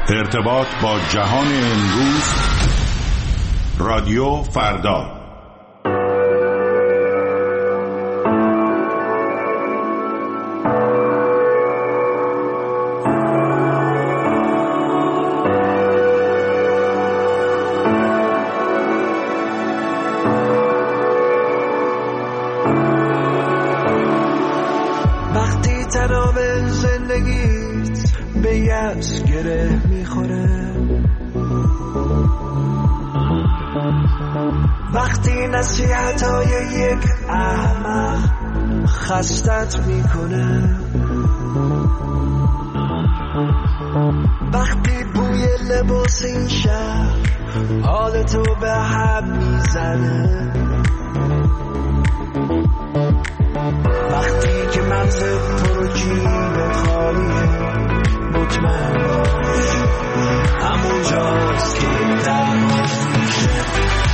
ارتباط با جهان امروز، رادیو فردا. وقتی تناب زندگیت به یأس گره میخوره، وقتی نصیحت‌های یک احمق خستت میکنه، وقتی بوی لباس این شهر حالتو به هم میزنه، وقتی که مغزت پر جیبت خالیه، مطمئن باش همونجاست که درماز میشه.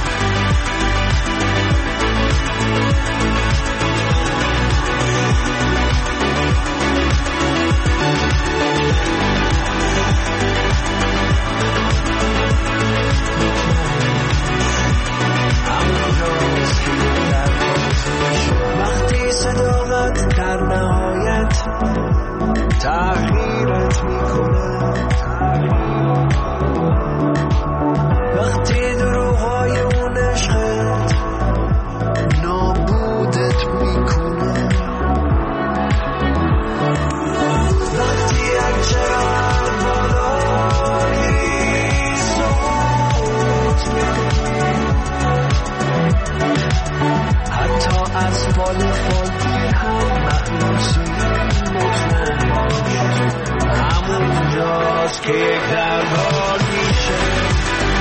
وقتی صداقت در نهایت تغییرت میکنه، وقتی دروغ‌های اون عشقت نابودت میکنه، وقتی هرچقدر بالایی صوت میکنی، حتی از بال فالگیر هم مخلوصی، مطمئن باش همونجاست که یک دربار میشه.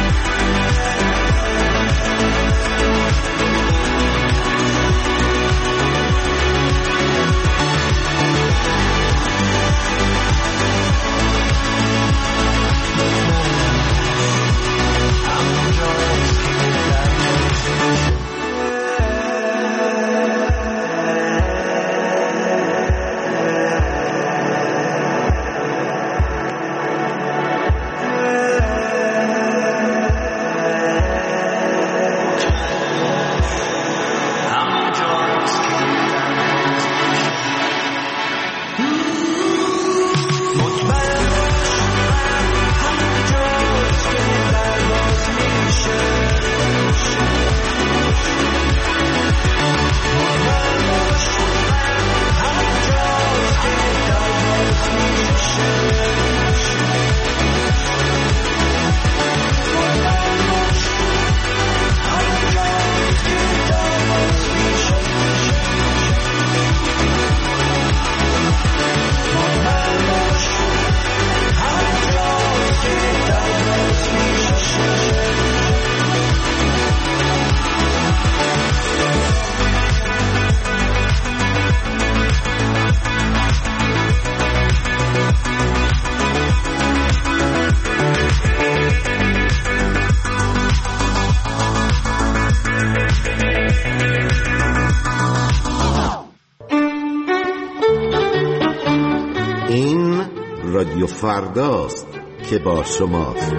رادیو فرداست که با شماست.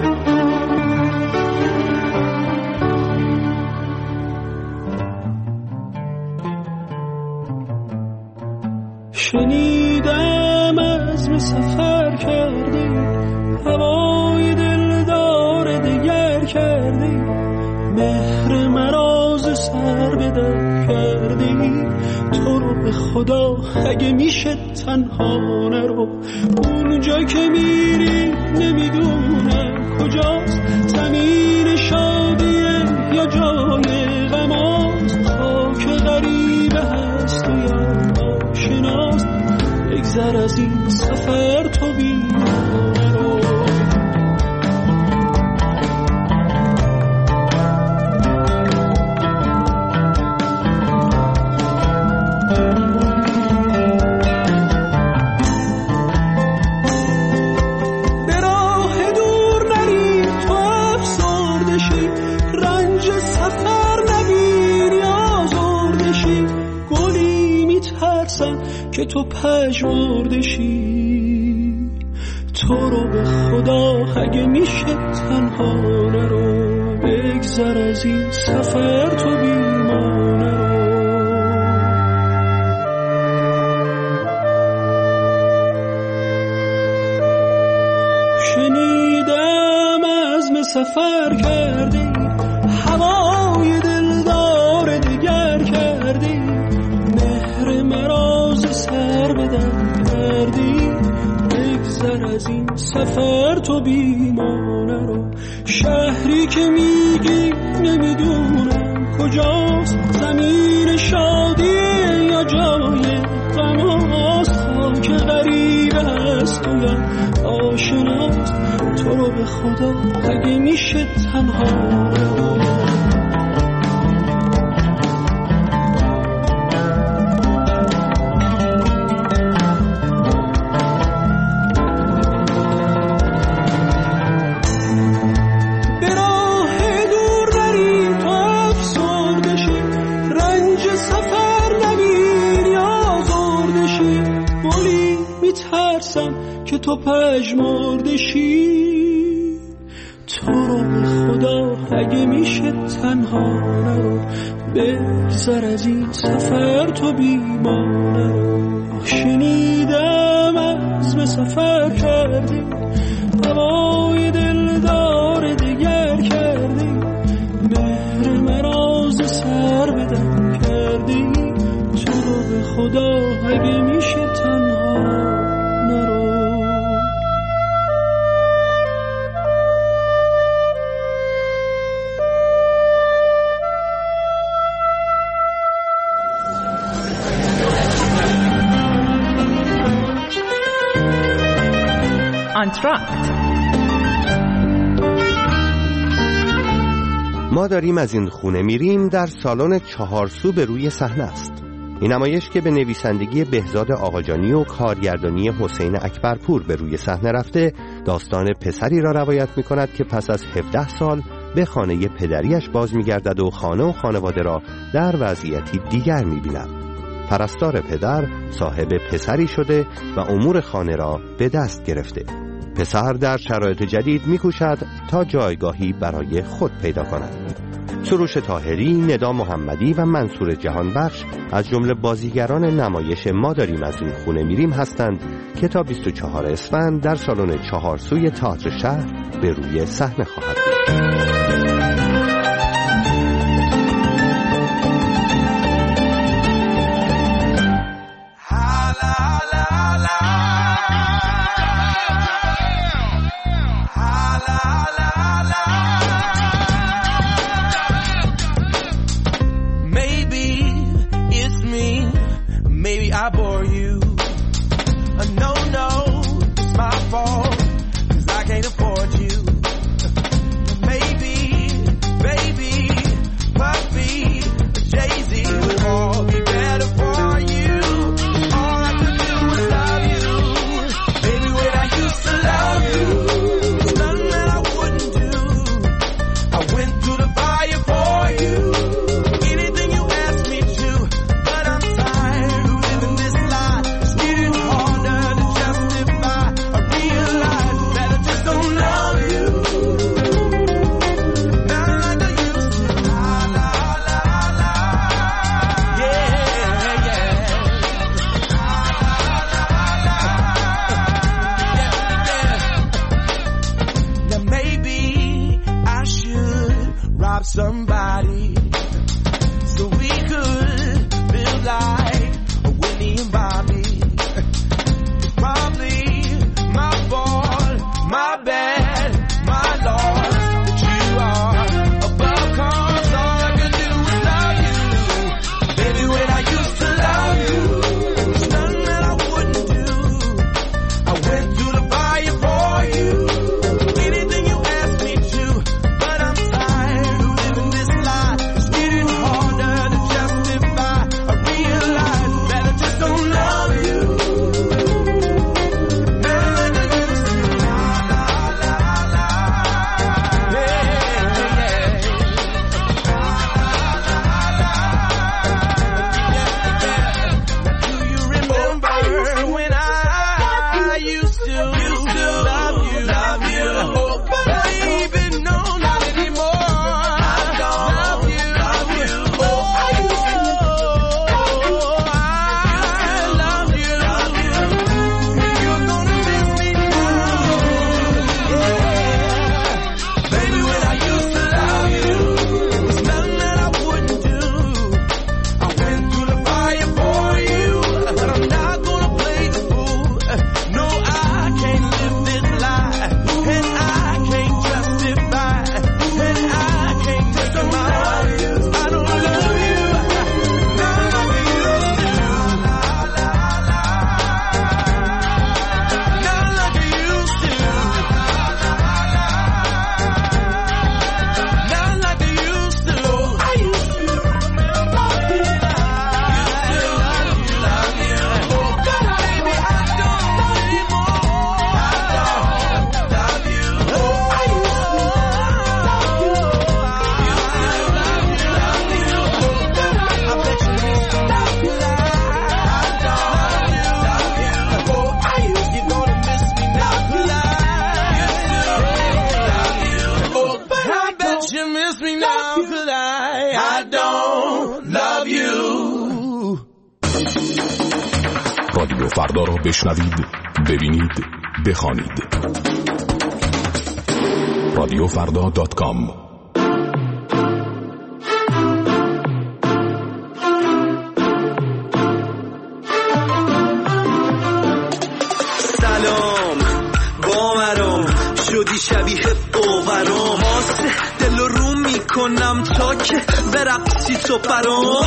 شنیدم عزم سفر کردی، هوای دلدار دگر کردی، مهر مراز سر به در کردی، تو رو به خدا اگه میشه تنها نرو، اونجا که میری نمیدونم کجاست، زمین شادیه یا جای غماست، خاک غریبه هست و یا آشناست، بگذر از این سفر تو بی نرو. که تو پژمرده شی، تو تو رو به خدا اگه میشه تنها نرو، بگذر از این سفر تو بیمانه رو. شنیدم عزم سفر کردی، هوای دلدار دیگر کردی، مهر مراز سر بدن کردی، بگذر از این سفر تو بیمانه رو. شهری که میگی نمیدونم کجاست، زمین شادیه یا جای غماست، خاک غریب هست و یا آشناست، تو رو به خدا اگه میشه تنها رو. که تو پژمردشی، تو رو به خدا اگه میشه تنها نرو، بگذر از این سفر تو بیمانه رو. شنیدم عزم سفر کردی، هوای دلدار دیگر کردی، مهر مراز سر بدن کردی، تو رو به خدا اگه میشه تنها نرو. انتراکت. ما داریم از این خونه میریم در سالن 4 سو به روی صحنه است. این نمایش که به نویسندگی بهزاد آقاجانی و کارگردانی حسین اکبرپور به روی صحنه رفته، داستان پسری را روایت می کند که پس از 17 سال به خانه پدریش باز می گردد و خانه و خانواده را در وضعیتی دیگر می بیند. پرستار پدر صاحب پسری شده و امور خانه را به دست گرفته. پسر در شرایط جدید می کوشد تا جایگاهی برای خود پیدا کند. سروش طاهری، ندا محمدی و منصور جهانبخش از جمله بازیگران نمایش ما داریم از این خونه میریم هستند که تا 24 اسفند در سالن 4 سوی تئاتر شهر به روی صحنه خواهد بود. Somebody so we could live like Whitney and Bobby. Probably my fault, my bad, my loss that you are above, 'cause all I could do was love you. Baby, when I used to love you, there's nothing that I wouldn't do. I went to the fire for you, anything you asked me to, but I'm tired of living this life. فردا را بشنوید، ببینید، بخوانید. رادیوفردا.com. شدی شبیه باورام، آسه دل رو میکنم تا که برقصی تو برام.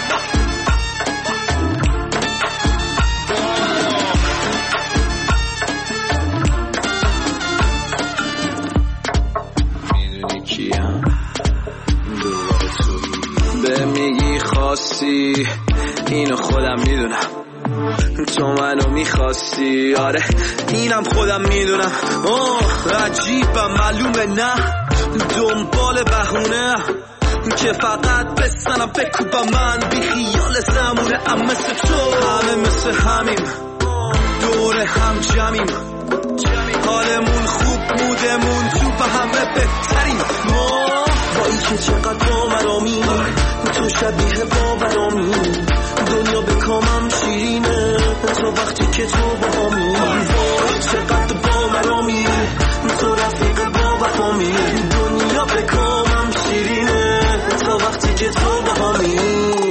میدونی کیم؟ دوباره تویی به میگی خاصی، اینو خودم میدونم، تو منو میخواستی. آره اینم خودم میدونم. عجیبم معلومه نه، دنبال بهونه که فقط بسنم بکوبم من بی خیال زمونه. ام مثل تو همه مثل همیم، دور هم جمعیم، حالمون خوب مودمون تو به همه بهتریم. ما با این که چقدر باورامی، تو شبیه باورامی، دنیا به کامم شیرینه تو وقتی که تو باهامی. وای چقدر باورامی، تو رفیق باورامی، دنیا به کامم شیرینه تو وقتی که تو باهامی.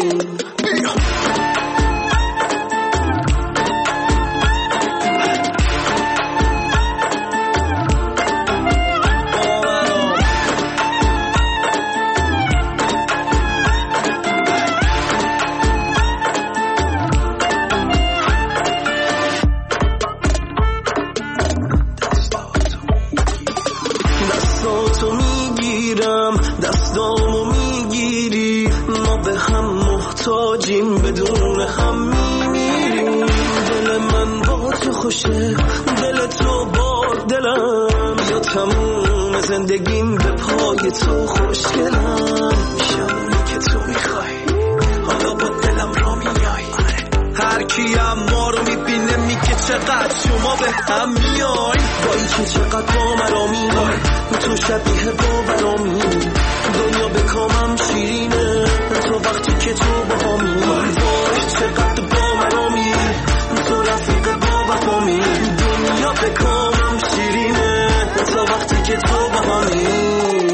دستامو میگیری، ما به هم محتاجیم، بدون هم میمیریم. دل من با تو خوشه، دل تو با دلم، یا تموم زندگیم به پای تو خوشگلم. میشم که تو میخوای، حالا با دلم را میای. هر کیم ما رو میبینه میگه چقدر شما به هم میای. با این که چقدر باورامی، تو شبیه باورامی، دنیا به کامم شیرینه تو وقتی که تو باهامی. وای چقدر باورامی، تو رفیق باورامی، دنیا به کامم شیرینه تو وقتی که تو باهامی.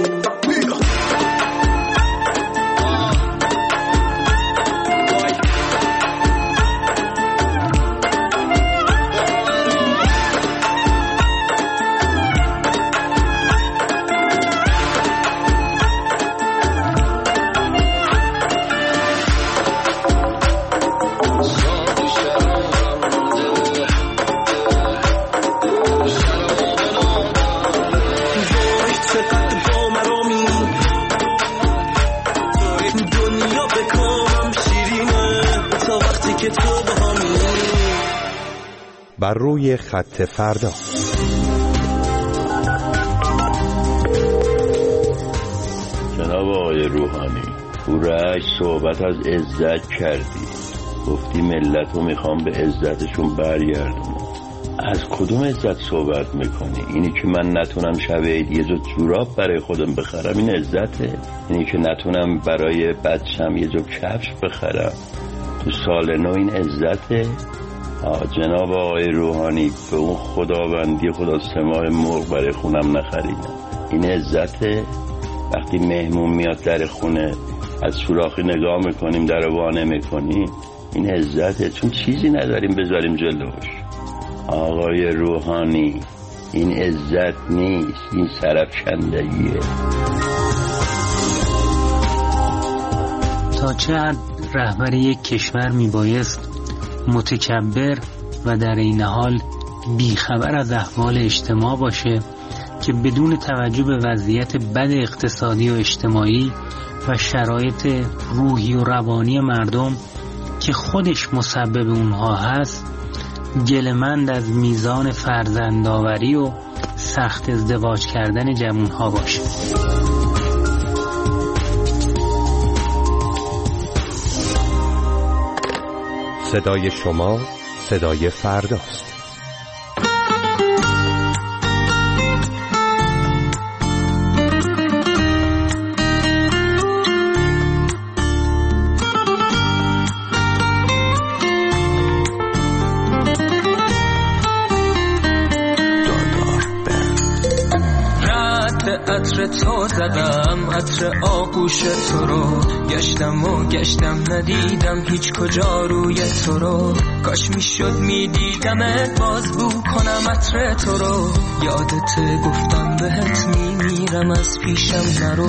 بر روی خط فردا. جناب آقای روحانی، تو رشت صحبت از عزت کردی، گفتی ملت رو میخوام به عزتشون برگردونم. از کدوم عزت صحبت میکنی؟ اینی که من نتونم شب عید یه جو جوراب برای خودم بخرم این عزته؟ اینی که نتونم برای بچم یه جو کفش بخرم تو سال نو این عزته؟ جناب آقای روحانی، به اون خداوندی خدا 3 ماه مرغ برای خونم نخریدم، این عزته؟ وقتی مهمون میاد در خونه از سوراخی نگاه میکنیم در وا نمیکنیم، این عزته؟ چون چیزی نداریم بذاریم جلوش. آقای روحانی، این عزت نیست، این سرفکندگیه. تا چه حد رهبر یک کشور میبایست متکبر و در این حال بیخبر از احوال اجتماع باشه که بدون توجه به وضعیت بد اقتصادی و اجتماعی و شرایط روحی و روانی مردم که خودش مسبب اونها هست گله‌مند از میزان فرزندآوری و سخت ازدواج کردن جوانها باشه. صدای شما صدای فرداست. عطر تو زدم، عطر آغوش تو رو گشتم و گشتم ندیدم هیچ کجا روی تو رو. کاش میشد میدیدمت باز بو کنم عطر تو رو. یادت گفتم بهت میمیرم از پیشم نرو.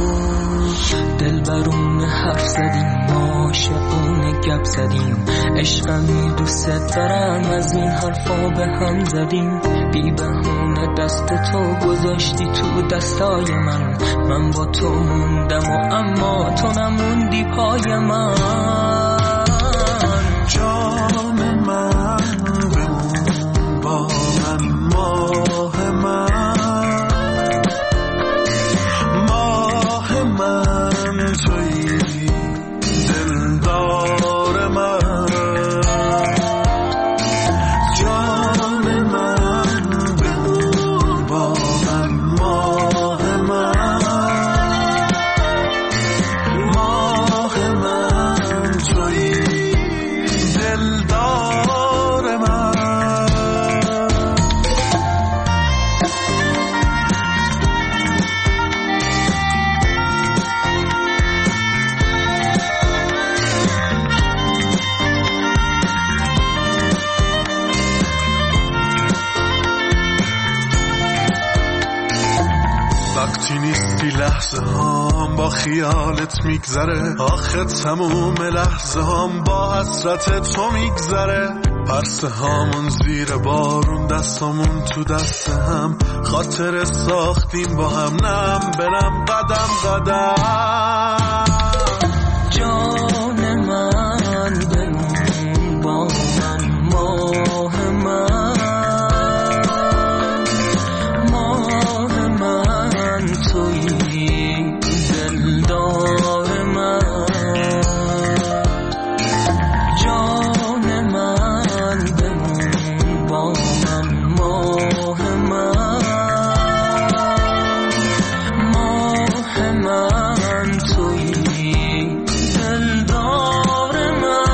دلبرون حرف زدیم عاشقونه گپ زدیم، عشقمی دوست دارم از این حرفا به هم زدیم. بی بهونه دست تو گذاشتی تو دستای من، من با تو موندم و اما تو نموندی پای من. جان من بمون با من، ماه من، ماه من تویی دلدار من. جان من بمون با من، ماه من، ماه من تویی دلدار من. وقتی نیستی لحظه هام با خیالت میگذره، آخه تموم لحظه هام با حسرت تو میگذره. پرسه هامون زیر بارون، دستامون تو دست هم، خاطر ساختیم با هم، نم برم قدم قدم. جان من بمون با من، ماه من، ماه من تویی دلدار من. جان من بمون با من، ماه من، ماه من تویی دلدار من.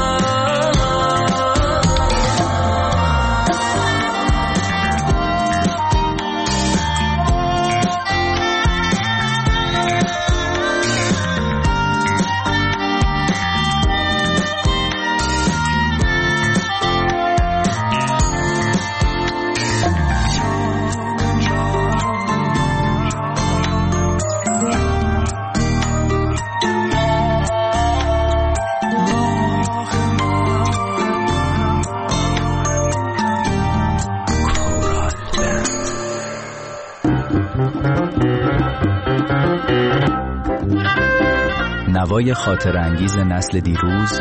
نوای خاطر انگیز نسل دیروز،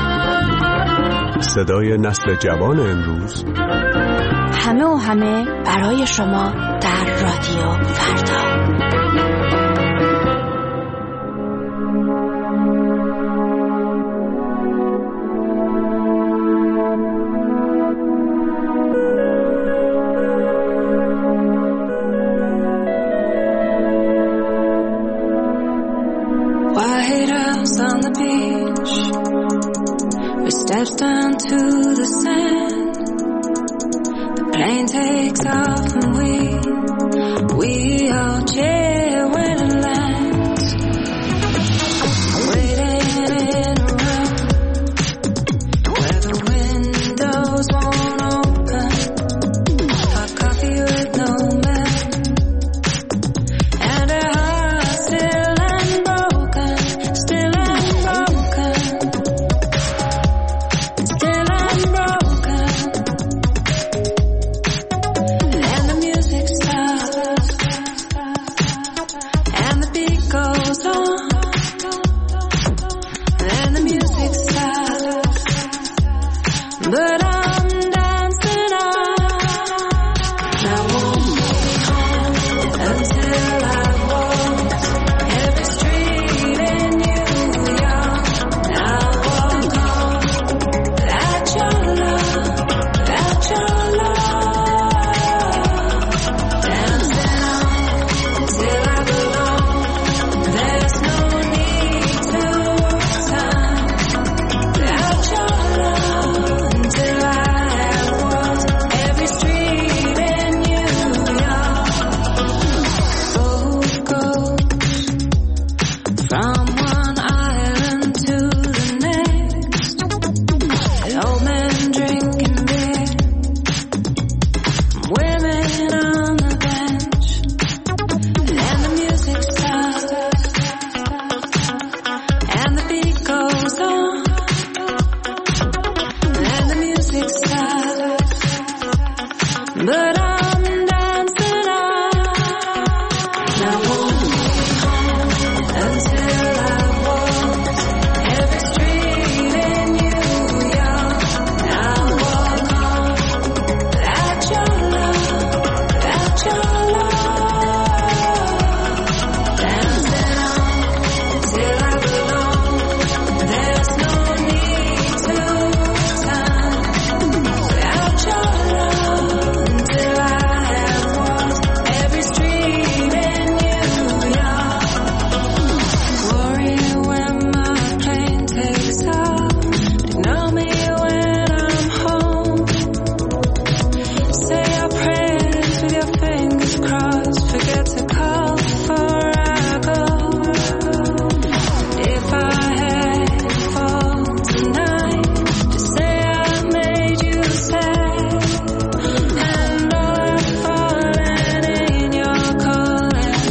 صدای نسل جوان امروز، همه و همه برای شما در رادیو فردا. White house on the beach, we steps down to the sand. The plane takes off and we all cheer when it lands. Waiting in a room where the windows won't open. Hot coffee with no milk, and a heart still unbroken, still unbroken, still unbroken. And forget to call before I go. If I had to fall tonight, just say I made you sad. And all I've fallen in your calling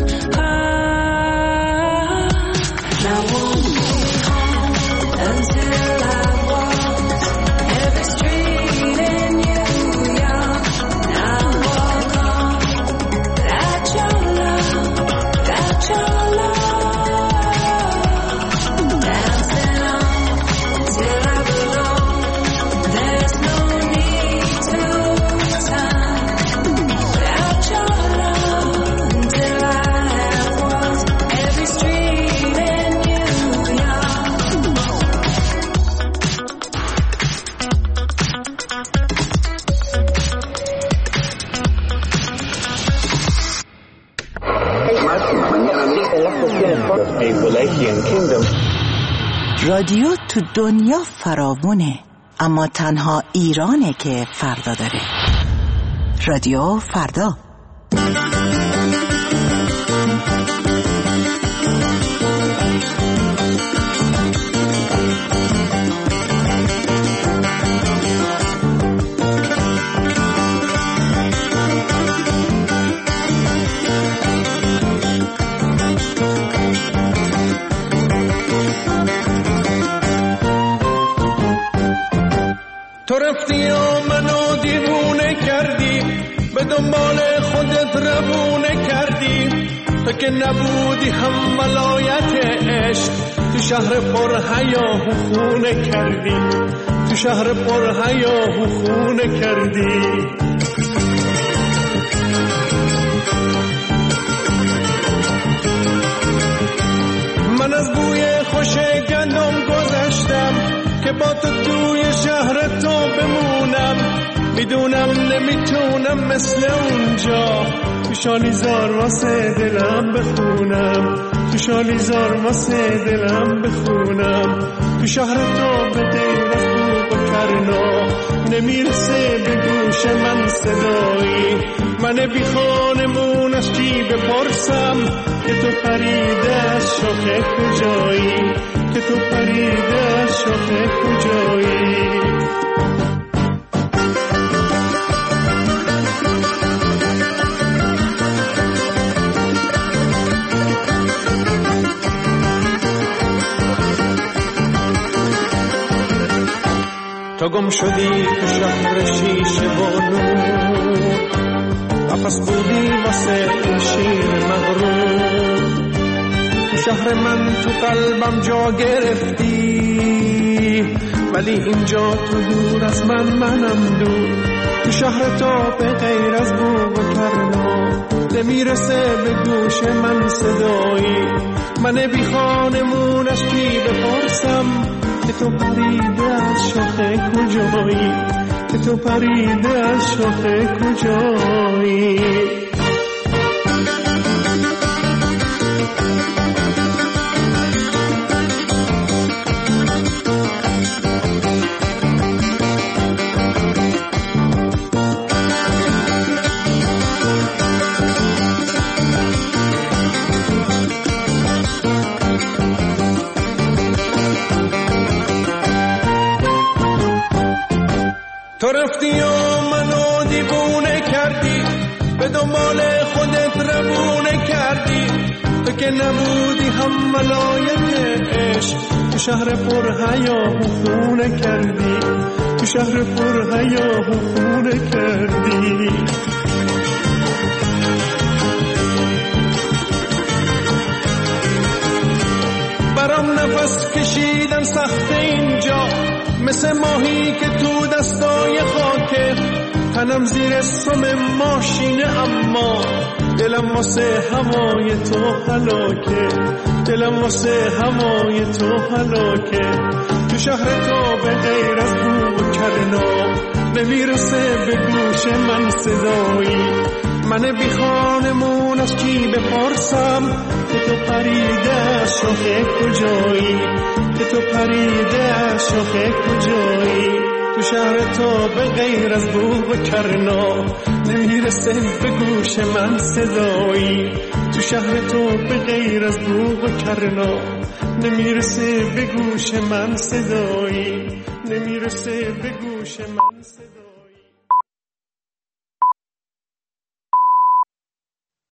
heart. Now won't be home until I walk every street in New York. Now walk on, got your love, got your love. Dancing on till I belong. There's no need to time. Without your love until I have walked every street in New York. رادیو تو دنیا فراوونه، اما تنها ایرانه که فردا داره. رادیو فردا. تو رفتی و منو دیوونه کردی، به دنبال خودت روونه کردی. تو که نبودی هم ولایت عشق، تو شهر پر حیاه و خونه کردی، تو شهر پر حیاه و خونه کردی. من از بوی خوش گندم گذشتم که با تو توی شهر تو بمونم. میدونم نمیتونم مثل اونجا تو شالیزار واسه دلم بخونم، تو شالیزار واسه دلم بخونم. تو شهر تو به غیر از بوق و کرنا نمیرسه به گوش من صدایی. من بی خانمون از کی بپرسم که تو پریده از شاخه کجایی، که تو پریده از شاخه کجایی. تو گم شدی تو شهر شیشه و نور، قفس بودی واسه این شیر مغرور. تو شهر من تو قلبم جا گرفتی، ولی اینجا تو دور از منم دور. تو شهر تو به غیر از بوق و کرنا نمیرسه به گوش من صدایی. من بی خانمونش کی بپرسم که تو پریده از شاخه کجایی، که تو پریده از شاخه کجایی. تو رفتی و منو دیوونه کردی، به دنبال خودت روونه کردی. تو که نبودی هم ولایت عشق، تو شهر پر حیاه و خونه کردی، تو شهر پر حیاه و خونه کردی. برام نفس کشیدن سخت اینجا، مثل ماهی که تو دستای خاکه. تنم زیر سم ماشینه اما دلم واسه هوای تو هلاکه، دلم واسه هوای تو هلاکه. تو شهر تو به غیر از بوق و کرنا نمیرسه به گوش من صدایی. من بی خانمون از کی بپرسم که تو پریده از شاخه کجایی، که تو پریده از شاخه کجایی، تو شهر تو به غیر از بوق و کرنا نمیرسه به گوش من صدایی. تو شهر تو به غیر از بوق و کرنا نمیرسه به گوش من صدایی. نمیرسه به گوش من صدایی.